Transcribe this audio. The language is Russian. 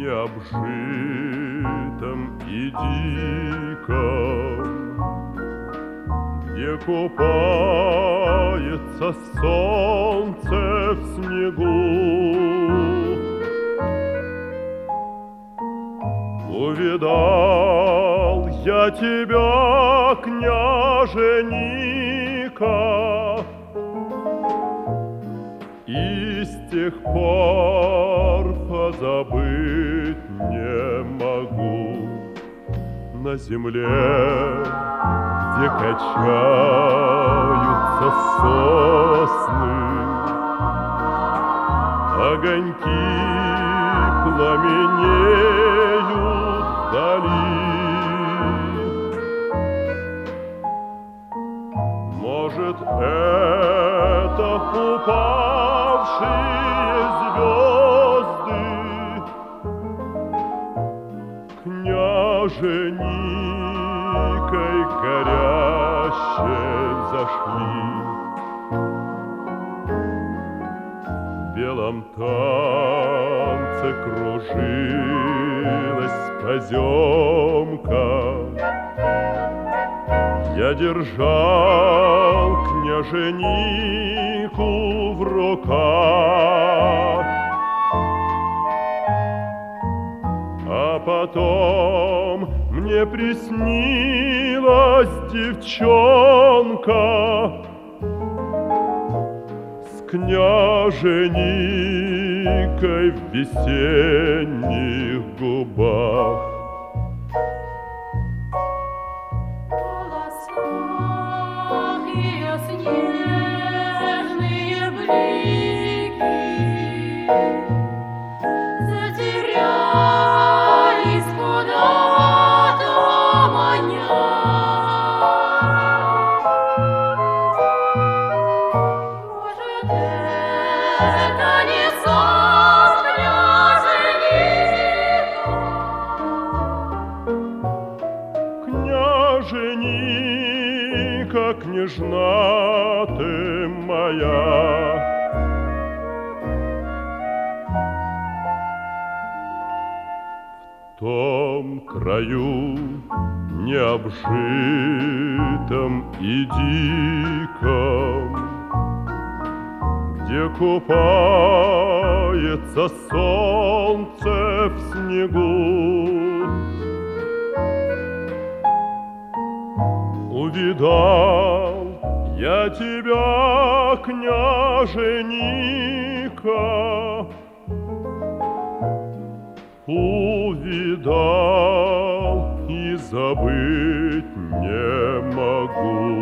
необжитом и диком, где купается солнце в снегу. Увидал я тебя, княженика, и с тех пор позабыть не могу. На земле, где качаются сосны, огоньки пламенеют вдали. Может, это упавшие звезды княженикой горящей зашли. В белом танце кружилась поземка. Я держал княженику в руках, а потом мне приснилась девчонка с княженикой в весенних губах. Снежные блики затерялись куда-то маня. Может, это не сон княженика? Княженика, княжна ты моя. В том краю необжитом и диком, где купается солнце в снегу, увидал я тебя, княженика, увидал и забыть не могу.